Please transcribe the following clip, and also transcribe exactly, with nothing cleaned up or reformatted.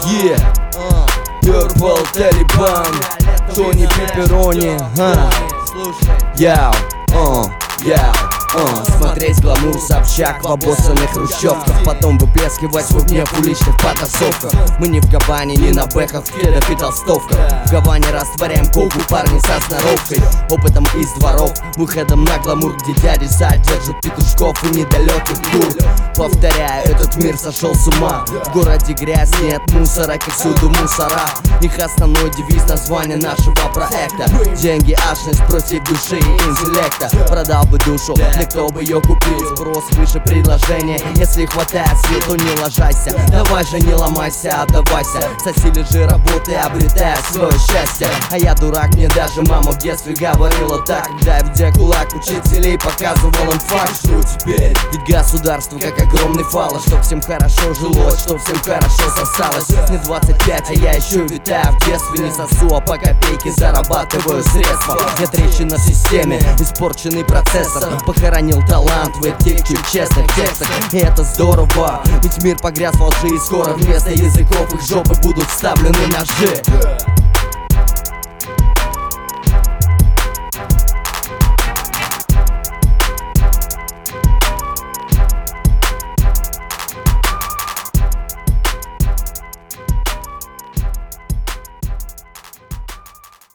Yeah, uh, Purple Taliban, Тони Пепперони, uh, Яу, uh, яу. Uh, смотреть гламур Собчак в обоссанных хрущевках, потом выплескивать свой гнев в уличных потасовках. Мы не в Гаване, не на бэхах, в кедах и толстовках. В Гаване растворяем колку, парни со сноровкой, опытом из дворов, выходом на гламур, где дяди содержат петушков и недалеких кур. Повторяю, этот мир сошел с ума. В городе грязь, нет мусора, как всюду мусора. Их основной девиз — название нашего проекта. Деньги, ашность против души и интеллекта. Продал бы душу, для кто бы ее купил. Спрос выше предложения, если хватает сил, то не ложайся. Давай же не ломайся, отдавайся. Соси, лежи, работай, обретая свое счастье. А я дурак, мне даже мама в детстве говорила так, когда я в кулак учителей показывал им факт. Что теперь? Ведь государство как огромный фалос, чтоб всем хорошо жилось, чтоб всем хорошо сосалось. Мне двадцать пять, а я еще витаю в детстве. Не сосу, а по копейке зарабатываю средства. Нет трещин на системе, испорченный процессор похоронил талант в этих честных текстах. И это здорово, ведь мир погряз во лжи, и скоро вместо языков их жопы будут вставлены ножи.